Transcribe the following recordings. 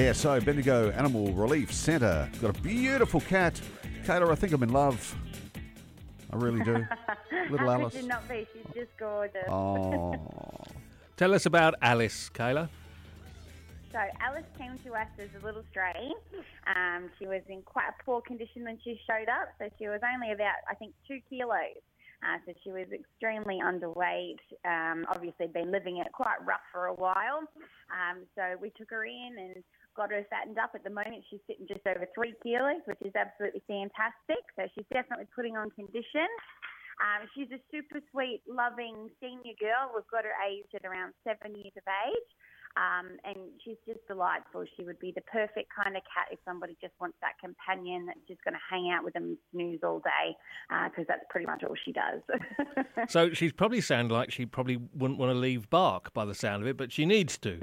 Yeah, so Bendigo Animal Relief Centre. Got a beautiful cat. Kayla, I think I'm in love. I really do. Little How Alice. could you not be? She's just gorgeous. Oh. Tell us about Alice, Kayla. So Alice came to us as a little stray. She was in quite a poor condition when she showed up. So she was only about, I think, 2 kilos. So she was extremely underweight. Obviously been living it quite rough for a while. So we took her in and got her fattened up. At the moment, she's sitting just over 3 kilos, which is absolutely fantastic. So she's definitely putting on condition. She's a super sweet, loving senior girl. We've got her aged at around 7 years of age. And she's just delightful. She would be the perfect kind of cat if somebody just wants that companion that's just going to hang out with them and snooze all day, because that's pretty much all she does. So she's probably sounded like she probably wouldn't want to leave Bark by the sound of it, but she needs to.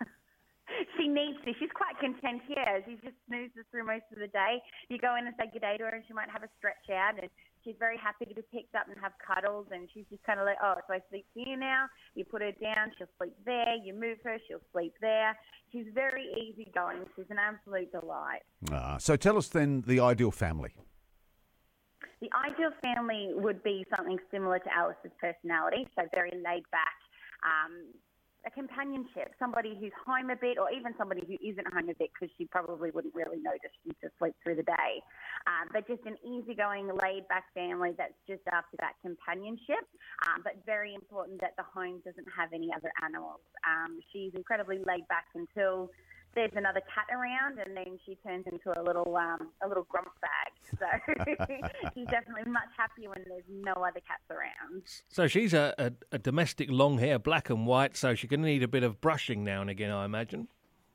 She needs to. She's quite content here. She just snoozes through most of the day. You go in and say good day to her and she might have a stretch out, and she's very happy to be picked up and have cuddles, and she's just kind of like, oh, so I sleep here now. You put her down, she'll sleep there. You move her, she'll sleep there. She's very easygoing. She's an absolute delight. So tell us then the ideal family. The ideal family would be something similar to Alice's personality, so very laid back. A companionship, somebody who's home a bit, or even somebody who isn't home a bit, because she probably wouldn't really notice she's asleep through the day. But just an easygoing, laid-back family that's just after that companionship, but very important that the home doesn't have any other animals. She's incredibly laid back until there's another cat around, and then she turns into a little grump bag. So she's definitely much happier when there's no other cats around. So she's a domestic long hair, black and white, so she can need a bit of brushing now and again, I imagine.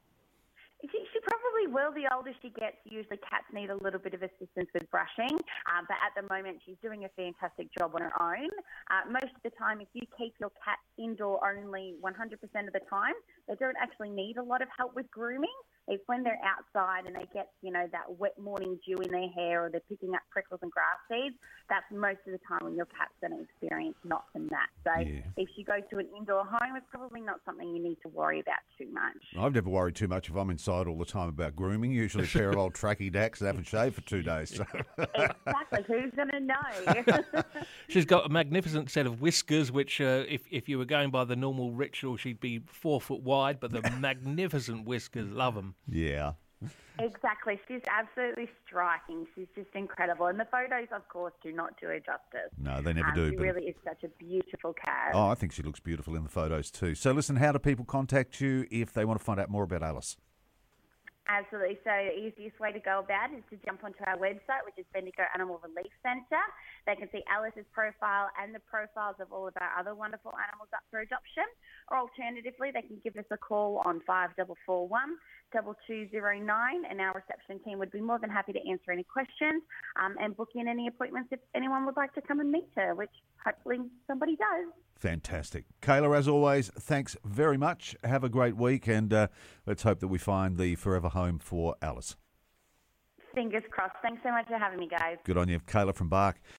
She probably will. The older she gets, usually cats need a little bit of assistance with brushing. But at the moment, she's doing a fantastic job on her own. Most of the time, if you keep your cat indoor only 100% of the time, they don't actually need a lot of help with grooming. It's when they're outside and they get, that wet morning dew in their hair, or they're picking up prickles and grass seeds. That's most of the time when your cat's going to experience knots and that. So if she goes to an indoor home, it's probably not something you need to worry about too much. I've never worried too much if I'm inside all the time about grooming. Usually a pair of old tracky dacks that haven't shaved for 2 days. So. Exactly. Who's going to know? She's got a magnificent set of whiskers, which if you were going by the normal ritual, she'd be 4 foot wide, but the magnificent whiskers, love them. Yeah. Exactly. She's absolutely striking. She's just incredible. And the photos, of course, do not do her justice. No, they never do. She really is such a beautiful cat. Oh, I think she looks beautiful in the photos too. So listen, how do people contact you if they want to find out more about Alice? Absolutely. So the easiest way to go about it is to jump onto our website, which is Bendigo Animal Relief Centre. They can see Alice's profile and the profiles of all of our other wonderful animals up for adoption. Or alternatively, they can give us a call on 5441 2209, and our reception team would be more than happy to answer any questions and book in any appointments if anyone would like to come and meet her, which hopefully somebody does. Fantastic. Kayla, as always, thanks very much. Have a great week, and let's hope that we find the forever home for Alice. Fingers crossed. Thanks so much for having me, guys. Good on you. Kayla from Bark.